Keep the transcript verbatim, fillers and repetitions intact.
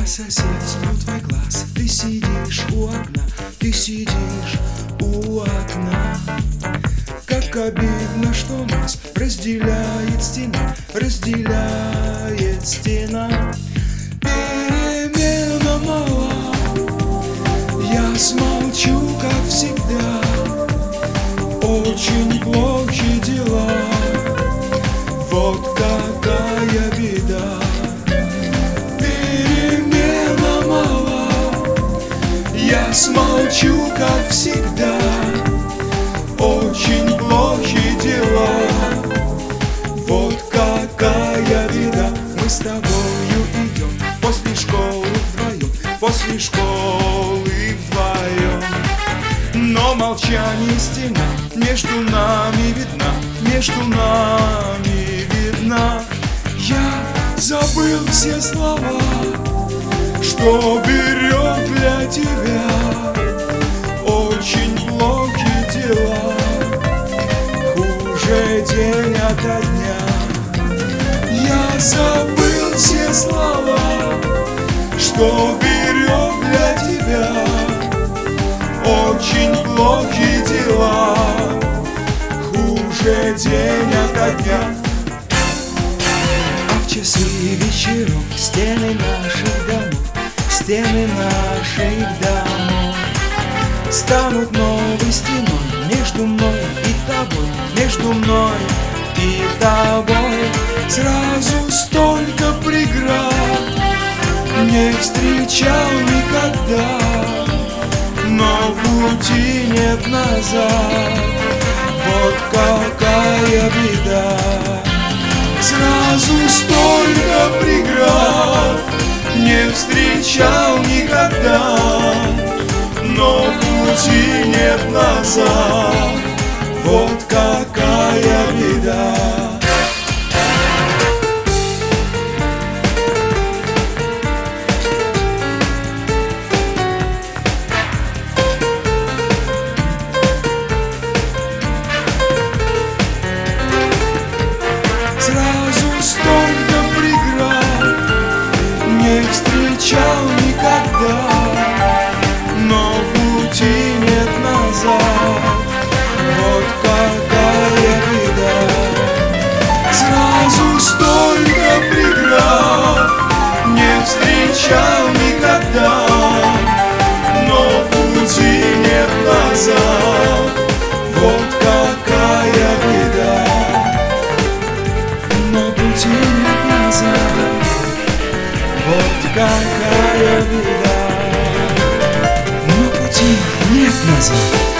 соседству твой глаз. Ты сидишь у окна, ты сидишь у окна. Как обидно, что нас разделяет стена, разделяет стена. Перемена мала, я смолчу, как всегда. Очень плохи дела, вот какая беда. Перемена мала, я смолчу, как всегда. Очень плохи дела, вот какая беда. Мы с тобою идем после школы вдвоем, после школы вдвоем. Но молчание стена между нами видна, между нами видна. Я забыл все слова, что берег для тебя. Очень плохи дела, хуже день ото дня. Я забыл все слова, что берег для тебя. Очень плохи дела, хуже день ото дня. А в часы вечеров стены наших домов, стены наших домов станут новой стеной между мной и тобой, между мной и тобой. Сразу столько преград не встречал никогда, но пути нет назад, вот какая беда. Сразу столько преград не встречал никогда, но пути нет назад, вот какая беда. Сразу столько преград не встречал никогда, но пути нет назад, вот какая беда. Сразу столько преград не встречал никогда, но пути нет назад, вот какая беда. Но пути нет назад, вот какая беда. Но пути нет назад.